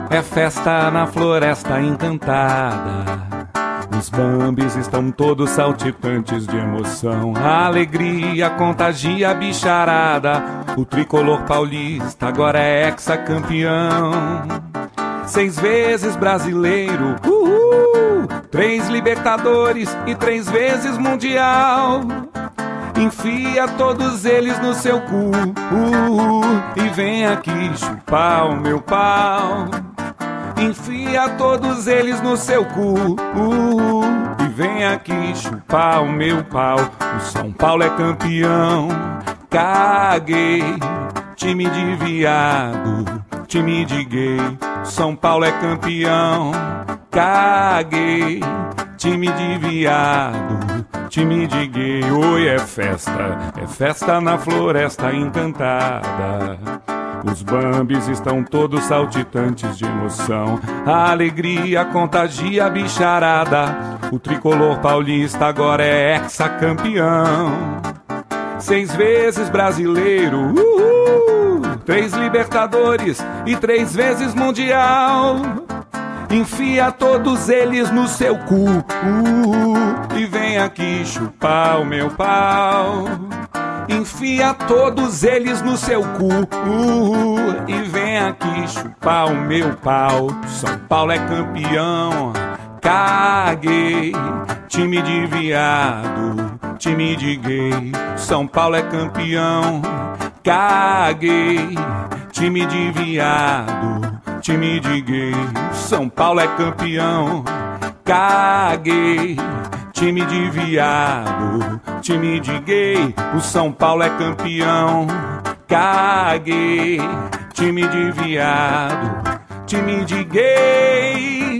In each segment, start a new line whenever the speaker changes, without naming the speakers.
É festa na floresta encantada. Os bambis estão todos saltitantes de emoção. A alegria contagia a bicharada. O tricolor paulista agora é hexacampeão. 6 vezes brasileiro, 3 Libertadores e 3 vezes Mundial. Enfia todos eles no seu cu, e vem aqui chupar o meu pau. Enfia todos eles no seu cu, e vem aqui chupar o meu pau. O São Paulo é campeão, caguei. Time de viado, time de gay. São Paulo é campeão, caguei. Time de viado, time de gay. Oi, é festa na floresta encantada. Os bambis estão todos saltitantes de emoção. A alegria contagia a bicharada. O tricolor paulista agora é hexacampeão. 6 vezes brasileiro, 3 Libertadores e 3 vezes Mundial. Enfia todos eles no seu cu, e vem aqui chupar o meu pau. Enfia todos eles no seu cu, e vem aqui chupar o meu pau. São Paulo é campeão, caguei. Time de viado, time de gay. São Paulo é campeão, caguei. Time de viado, time de gay. São Paulo é campeão, caguei. Time de viado, time de gay. O São Paulo é campeão, caguei. Time de viado, time de gay.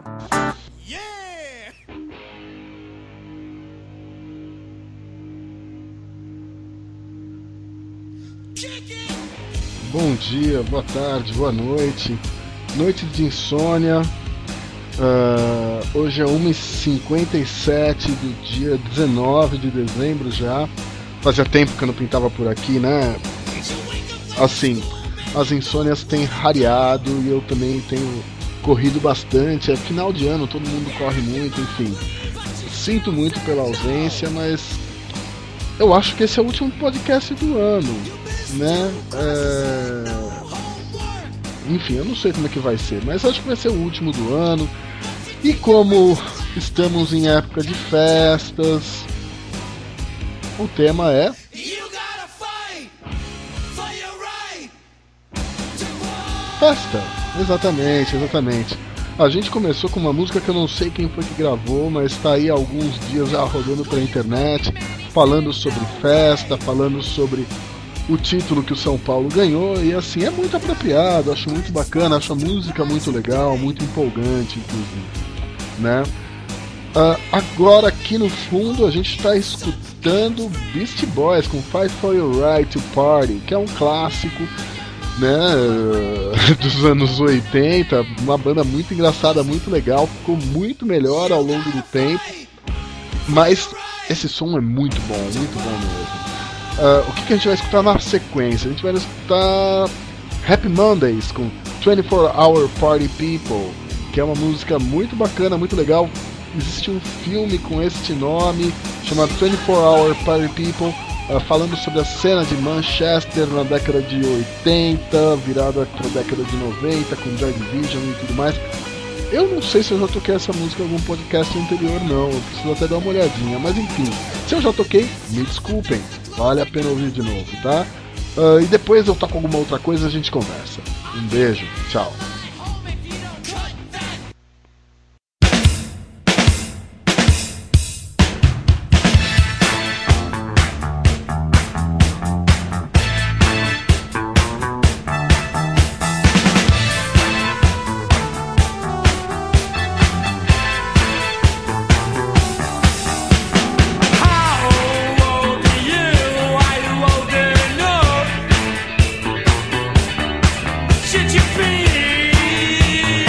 Bom dia, boa tarde, boa noite. Noite de insônia. Hoje é 1h57 do dia 19 de dezembro já. Fazia tempo que eu não pintava por aqui, né? Assim, as insônias têm rareado e eu também tenho corrido bastante. É final de ano, todo mundo corre muito, enfim. Sinto muito pela ausência, mas eu acho que esse é o último podcast do ano, né? Enfim, eu não sei como é que vai ser, mas acho que vai ser o último do ano. E como estamos em época de festas, o tema é festa. Exatamente. A gente começou com uma música que eu não sei quem foi que gravou, mas tá aí há alguns dias já rodando pela internet, falando sobre festa, falando sobre o título que o São Paulo ganhou, e assim, é muito apropriado, acho muito bacana, acho a música muito legal, muito empolgante, inclusive, né? Agora aqui no fundo a gente está escutando Beastie Boys com Fight for Your Right to Party, que é um clássico, né, dos anos 80, uma banda muito engraçada, muito legal, ficou muito melhor ao longo do tempo, mas esse som é muito bom mesmo. O que a gente vai escutar na sequência? A gente vai escutar Happy Mondays com 24 Hour Party People, que é uma música muito bacana, muito legal. Existe um filme com este nome, chamado 24 Hour Party People, falando sobre a cena de Manchester na década de 80, virada para a década de 90, com Joy Division e tudo mais. Eu não sei se eu já toquei essa música em algum podcast anterior, não, eu preciso até dar uma olhadinha, mas enfim, se eu já toquei, me desculpem, vale a pena ouvir de novo, tá? E depois eu toco alguma outra coisa e a gente conversa. Um beijo, tchau.
Should you be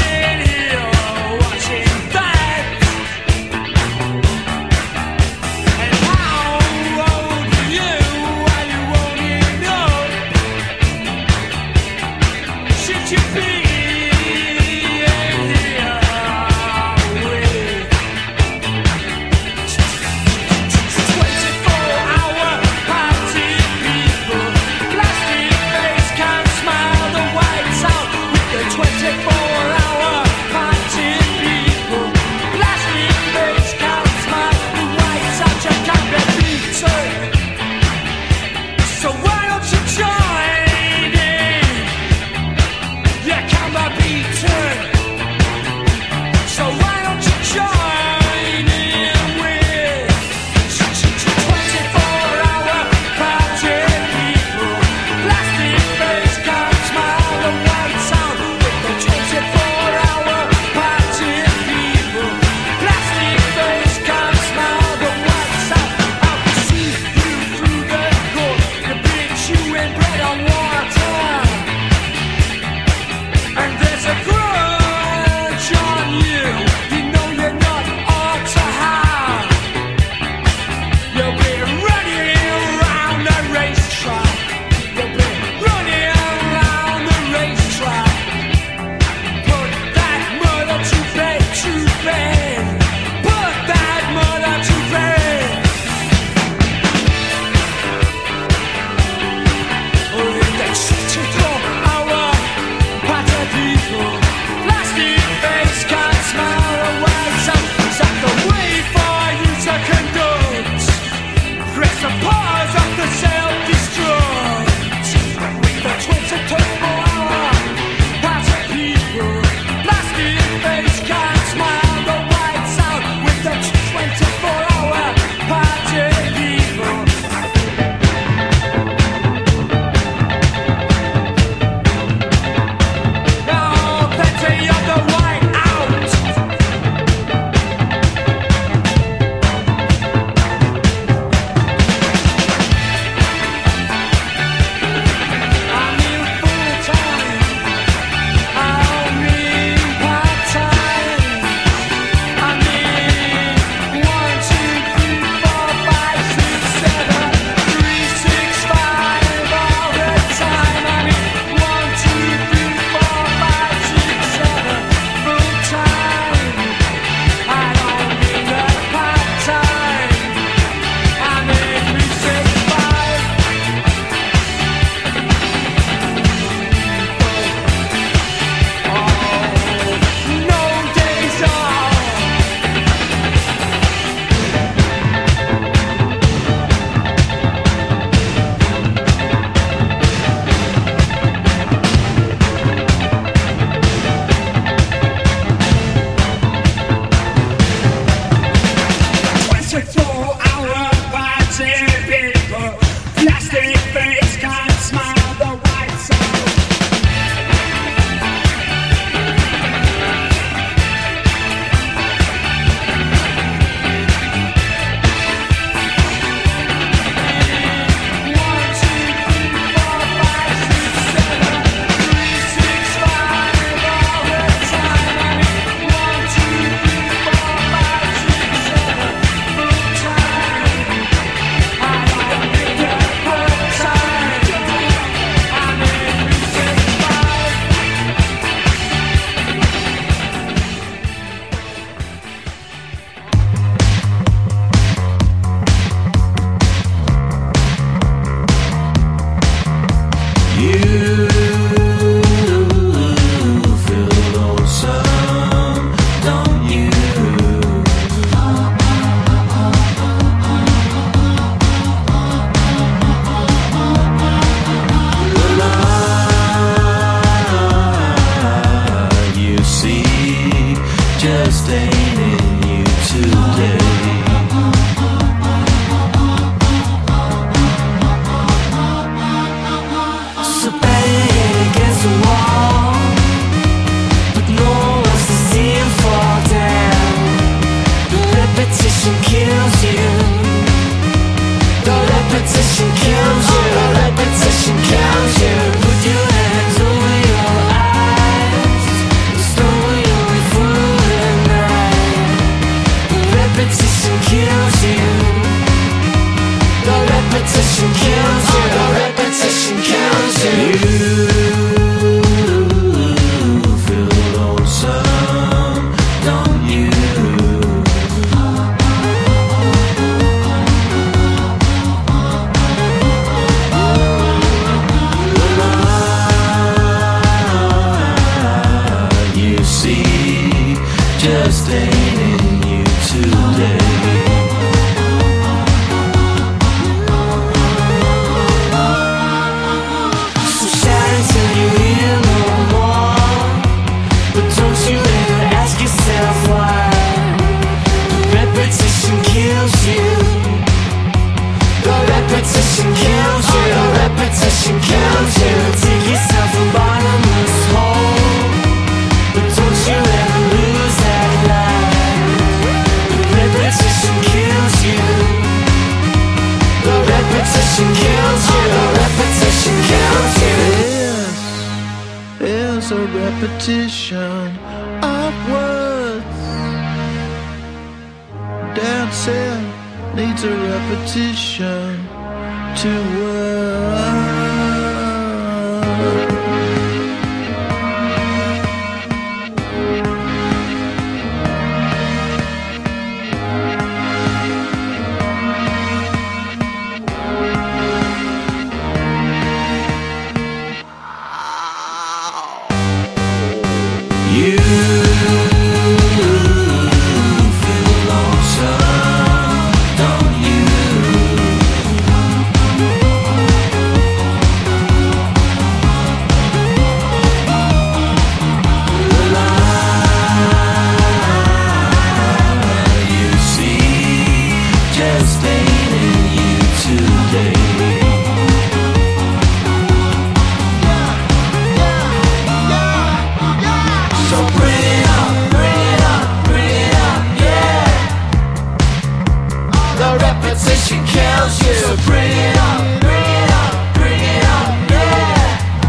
just ain't in you today. So shout until you hear no more, but don't you ever ask yourself why. Repetition kills you. The repetition kills you. The repetition kills you. Dig yourself a bottomless hole, but don't you ever lose that light. The repetition kills you. The repetition kills you. The repetition kills you.
This is a repetition of words. Dancing needs a repetition to work.
You feel lonesome, don't you? The light you see just ain't in you today. So bring it up, bring it up, bring it up, yeah. The repetition kills you. So bring it up, bring it up, bring it up, yeah.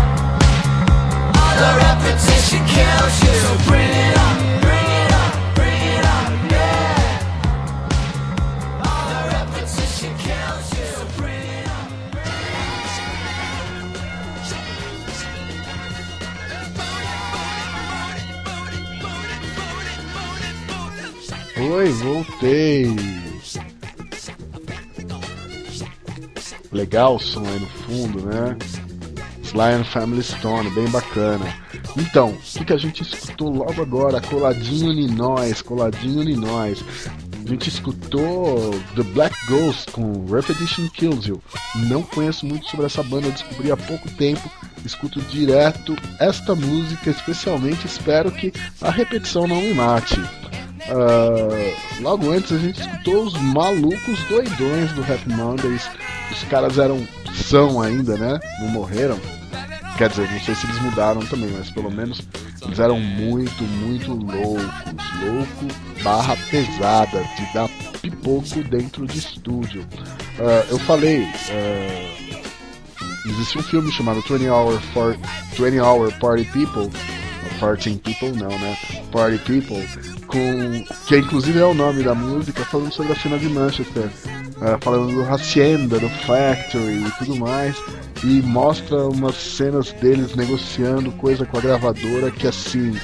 The repetition kills you. So bring it up, bring it up, bring it up, yeah. The repetition kills you. So bring it up.
Oi, voltei. Legal o som aí no fundo, né? Sly and Family Stone, bem bacana. Então, o que a gente escutou logo agora? Coladinho em nós, coladinho em nós. A gente escutou The Black Ghost com Repetition Kills You. Não conheço muito sobre essa banda, eu descobri há pouco tempo. Escuto direto esta música, especialmente espero que a repetição não me mate. Logo antes a gente escutou os malucos doidões do Happy Mondays. Os caras são ainda, né? Não morreram. Quer dizer, não sei se eles mudaram também, mas pelo menos eles eram muito, muito loucos. Louco barra pesada, de dar pipoco dentro de estúdio. Eu falei, existe um filme chamado 20 Hour Party People. 14 People não, né? Party People, que inclusive é o nome da música, falando sobre a cena de Manchester, falando do Hacienda, do Factory e tudo mais, e mostra umas cenas deles negociando coisa com a gravadora que assim,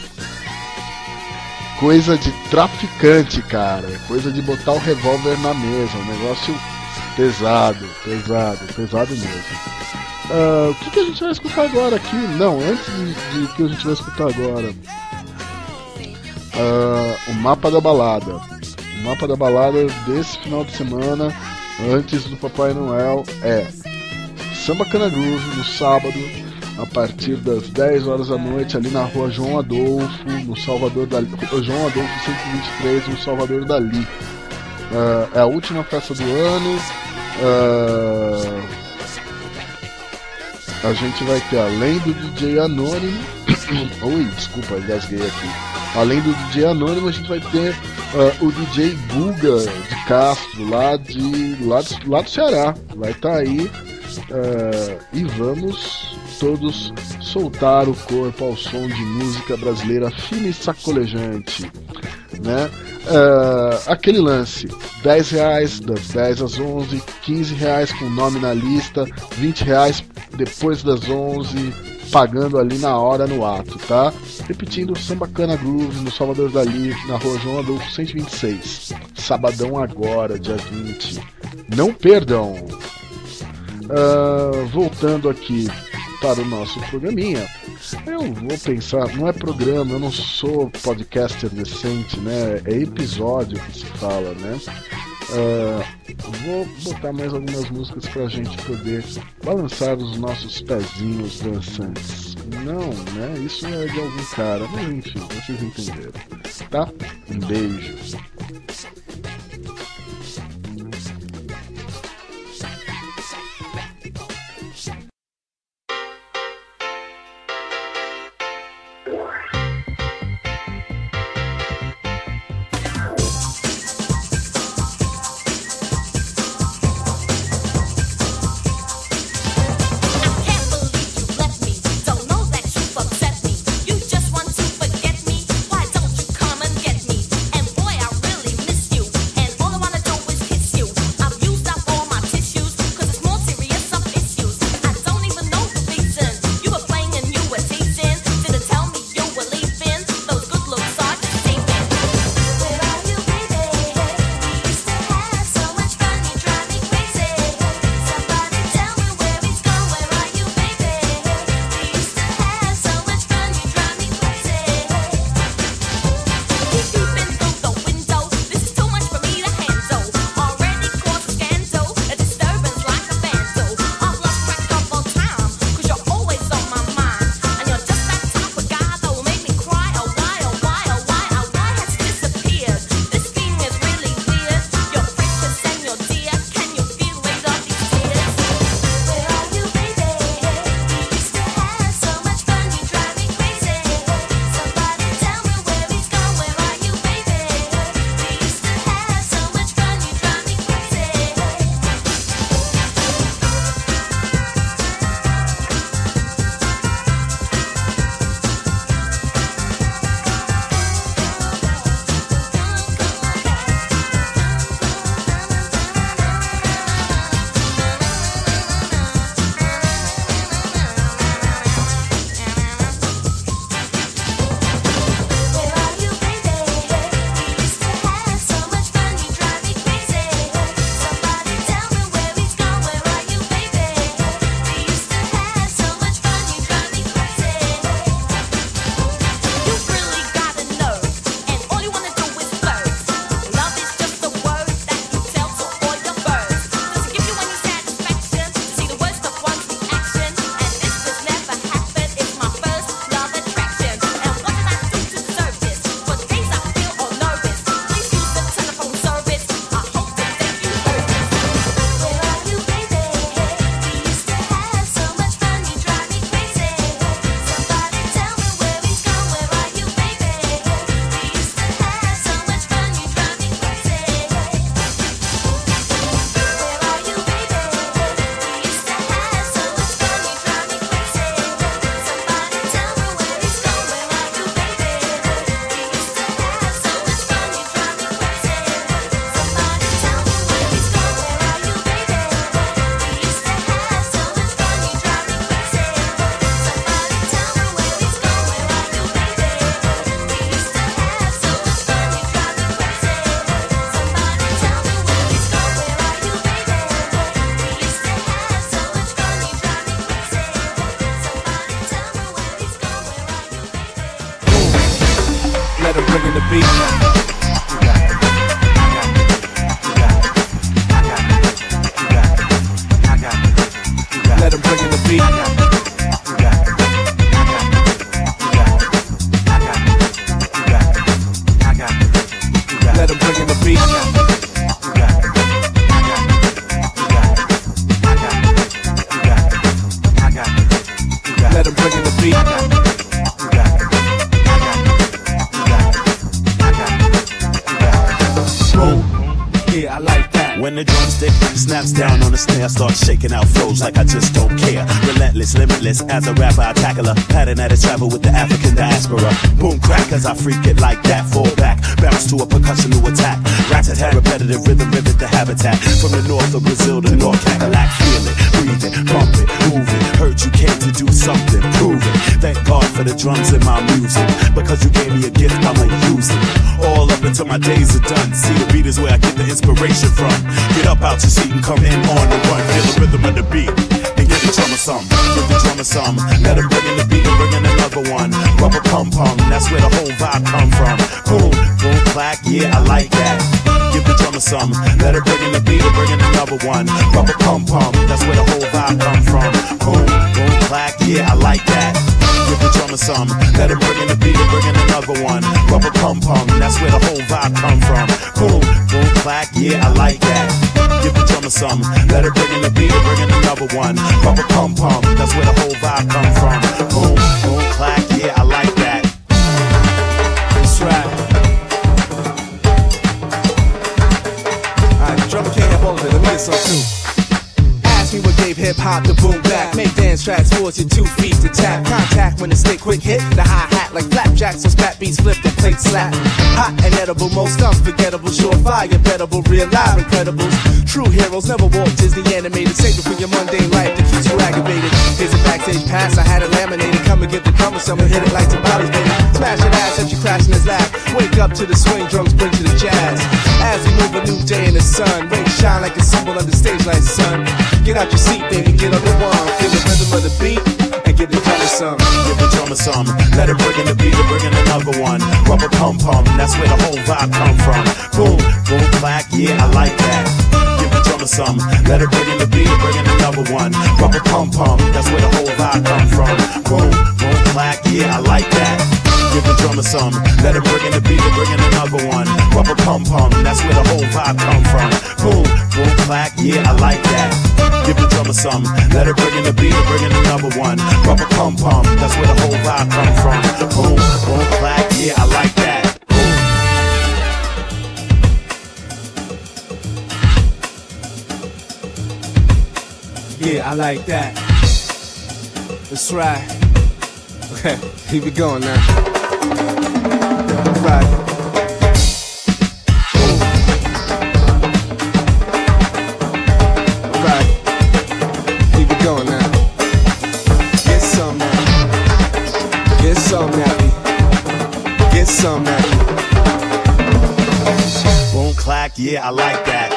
coisa de traficante, cara, coisa de botar o revólver na mesa, um negócio pesado mesmo. O que a gente vai escutar agora aqui? Não, antes de que a gente vai escutar agora, o mapa da balada. O mapa da balada desse final de semana, antes do Papai Noel, é Samba Cana Groove no sábado, a partir das 10 horas da noite, ali na rua João Adolfo, no Salvador Dali. João Adolfo 123, no Salvador Dali. É a última festa do ano. A gente vai ter, além do DJ Anônimo, engasguei aqui. Além do DJ Anônimo, a gente vai ter o DJ Guga de Castro, lá do Ceará. Vai estar aí e vamos todos soltar o corpo ao som de música brasileira fina e sacolejante, né? Aquele lance, R$10 das 10 às 11, R$15 com nome na lista, R$20 depois das 11, pagando ali na hora, no ato, tá? Repetindo, Samba Cana Groove no Salvador Dali, na rua João Adolfo 126, sabadão agora, dia 20, não perdam. Voltando aqui, para o nosso programinha, eu vou pensar, não é programa, eu não sou podcaster decente, né? É episódio que se fala, né? Vou botar mais algumas músicas pra gente poder balançar os nossos pezinhos dançantes. Não, né? Isso é de algum cara, mas enfim, vocês entenderam, tá? Um beijo.
When the drumstick snaps down on the snare, I start shaking out flows like I just don't care. Relentless, limitless, as a rapper I tackle a pattern that is travel with the African diaspora. Boom crack as I freak it like that. Fall back, bounce to a percussion to attack. Rat-tat-tat, repetitive rhythm, rivet the habitat. From the north of Brazil to North Cackalack. Feel it, breathe it, pump it, move it. Heard you came to do something, prove it. Thank God for the drums in my music. Because you gave me a gift, I'ma use it. All up until my days are done. See, the beat is where I get the inspiration from. Get up out your seat and come in on the run. Feel the rhythm of the beat and get the drummer some, give the drummer some. Let him bring in the beat and bring in another one. Rubber pum pum, that's where the whole vibe come from. Boom, boom, clack, yeah, I like that. Give the drummer some, let him bring in the beat and bring in another one. Rubber pum pum, that's where the whole vibe come from. Boom, boom, clack, yeah, I like that. Give the drummer some, let him bring in the beat and bring in another one. Rubber pum pum, that's where the whole vibe come from. Boom, boom, clack, yeah, I like that. Give the drummer some, let him bring in the beat and bring in another one. Rubber pum pum, that's where the whole vibe come from. Boom, boom, clack, yeah, I like that. That's right. Alright, drummer can't have all of it, let me get some too. Ask me what gave hip-hop the boom back. Make dance tracks force your 2 feet to tap. Contact when the stick quick hit the hi-hat like flapjacks. So spat beats flip the plate slap. Hot and edible, most unforgettable. Surefire, bettable, real live incredibles. True heroes never walk Disney animated. Save it for your mundane life that keeps you aggravated. Here's a backstage pass, I had it laminated. Come and get the drummer some and hit it like Tabata's baby. Smash an ass as you crash in his lap. Wake up to the swing, drums bring to the jazz. As we move a new day in the sun. Rays shine like a symbol on the stage like sun. Get out your seat, baby, get on the one. Feel the rhythm of the beat and give the drummer some. Give the drummer some. Let him bring in the beat and bring in another one. Rubber pum pum, that's where the whole vibe come from. Boom, boom, clack, yeah, I like that. Give the drummer some. Let him bring in the beat and bring in another one. Rubber pum pum, that's where the whole vibe come from. Boom, boom, clack, yeah, I like that. Give the drummer some, let him bring in the beat and bring in another one. Rubber pum pum, that's where the whole vibe come from. Boom, boom, clack, yeah, I like that. Give the drummer some, let him bring in the beat and bring in another one. Rubber pum pum, that's where the whole vibe come from. Boom, boom, clack, yeah, I like that. Yeah, I like that. That's right. Okay, keep it going now. Right. Right. Keep it going now. Get some now. Get some now. Get some now. Boom, clack, yeah, I like that.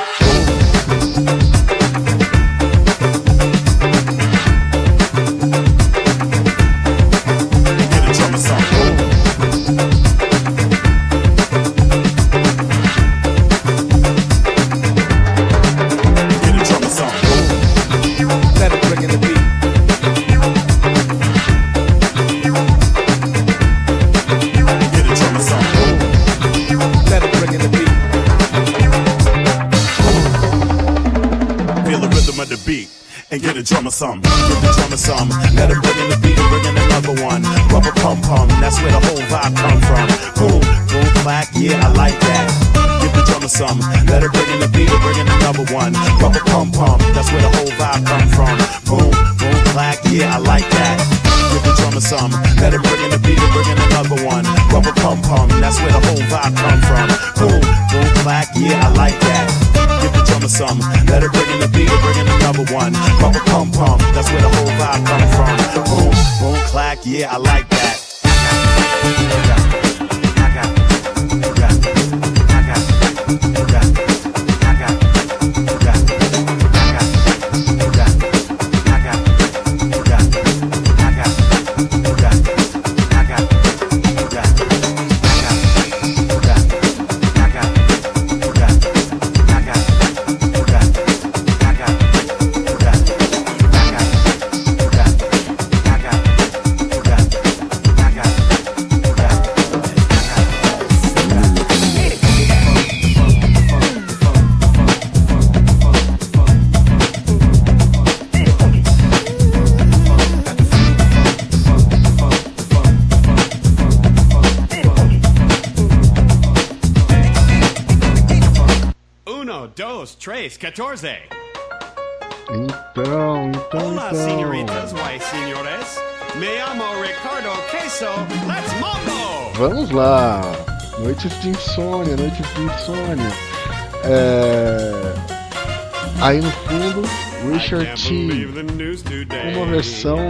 Some, give the drummer some, let him bring in the beat and bring in another one. Rubber pum pum, that's where the whole vibe come from. Boom, boom, clack, yeah, I like that. Give the drummer some, let him bring in the beat and bring in another one. Rubber pum pum, that's where the whole vibe come from. Boom, boom, clack, yeah, I like that. Give the drummer some, let him bring in the beat and bring in another one. Rubber pum pum, that's where the whole vibe come from. Boom, boom, clack, yeah, I like that. Give the drummer some, let him bring in the beat and bring in another one. Rubber pum pum, that's where the whole vibe come from. Boom, boom, clack, yeah, I like that.
Dos, tres, catorce.
Então.
Olá, senhoritas, why, senhores? Me llamo Ricardo Queso, let's mambo!
Vamos lá. Noites de insônia. Aí no fundo, Richard T. Uma versão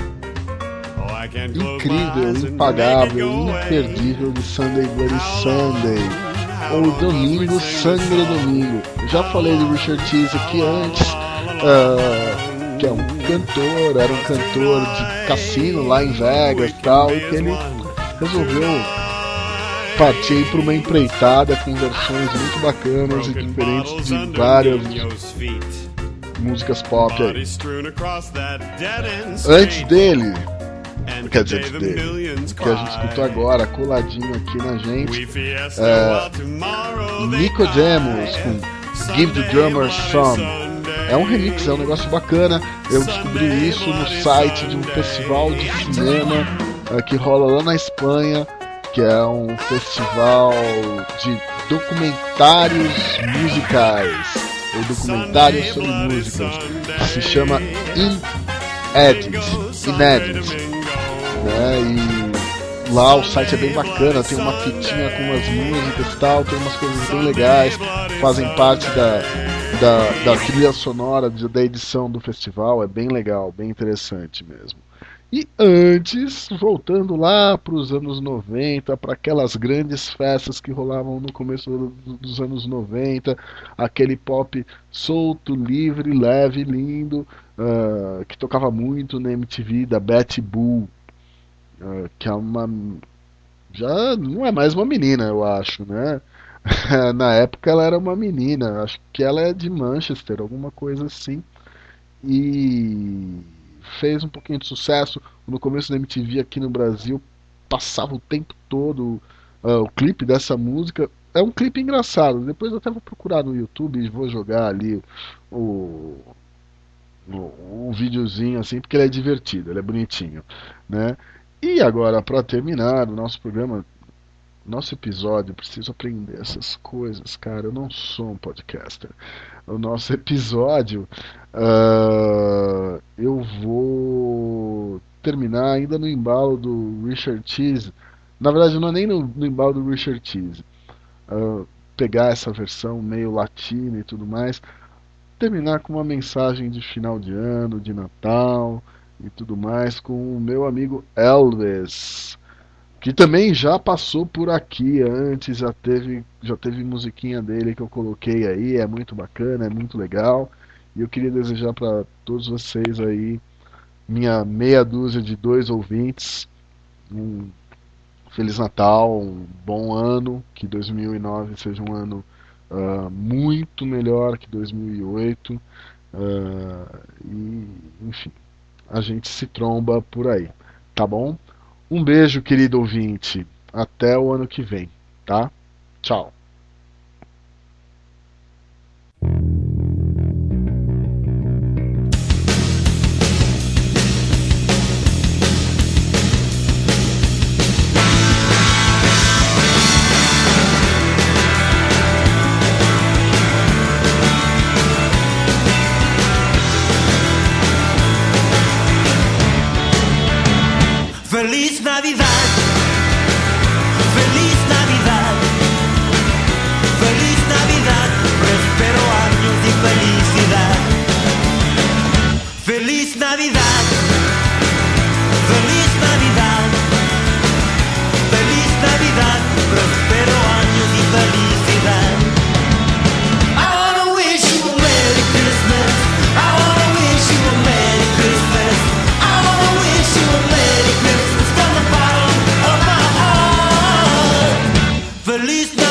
incrível, impagável, imperdível de Sunday Bloody Sunday. Ou Domingo, Sangue do Domingo. Já falei de Richard Cheese aqui antes. que é um cantor, era um cantor de cassino lá em Vegas e tal, e que ele resolveu partir para uma empreitada com versões muito bacanas e diferentes de várias músicas pop aí. Antes dele, quer dizer, antes dele, o que a gente escutou agora, coladinho aqui na gente, Nicodemus com Give the Drummer Some. É um remix, é um negócio bacana. Eu descobri isso no site de um festival de cinema que rola lá na Espanha, que é um festival de documentários musicais, ou documentários sobre músicas, que se chama Inédit, né? E lá o site é bem bacana, tem uma fitinha com umas músicas e tal, tem umas coisas bem legais, fazem parte da trilha sonora da edição do festival, é bem legal, bem interessante mesmo. E antes, voltando lá para os anos 90, para aquelas grandes festas que rolavam no começo dos anos 90, aquele pop solto, livre, leve, lindo, que tocava muito na MTV, da Betty Boo, que é uma... já não é mais uma menina, eu acho, né? Na época ela era uma menina, acho que ela é de Manchester, alguma coisa assim, e fez um pouquinho de sucesso. No começo da MTV aqui no Brasil passava o tempo todo o clipe dessa música. É um clipe engraçado, depois eu até vou procurar no YouTube e vou jogar ali o videozinho assim, porque ele é divertido, ele é bonitinho, né? E agora, para terminar o nosso programa, nosso episódio, preciso aprender essas coisas, cara, eu não sou um podcaster. O nosso episódio, eu vou terminar ainda no embalo do Richard Cheese. Na verdade não é nem no embalo do Richard Cheese, pegar essa versão meio latina e tudo mais, terminar com uma mensagem de final de ano, de Natal e tudo mais, com o meu amigo Elvis, que também já passou por aqui antes, já teve musiquinha dele que eu coloquei aí, é muito bacana, é muito legal. E eu queria desejar para todos vocês aí, minha meia dúzia de 2 ouvintes, um Feliz Natal, um bom ano, que 2009 seja um ano muito melhor que 2008, e enfim, a gente se tromba por aí, tá bom? Um beijo, querido ouvinte. Até o ano que vem, tá? Tchau.
Feliz Navidad, feliz Navidad, feliz Navidad, prospero años de felicidad. Feliz Navidad, feliz Navidad, feliz Navidad, prospero años de felicidad. I wanna wish you a Merry Christmas, I wanna wish you a Merry Christmas, I wanna wish you a Merry Christmas from the bottom of my heart. Feliz Navidad.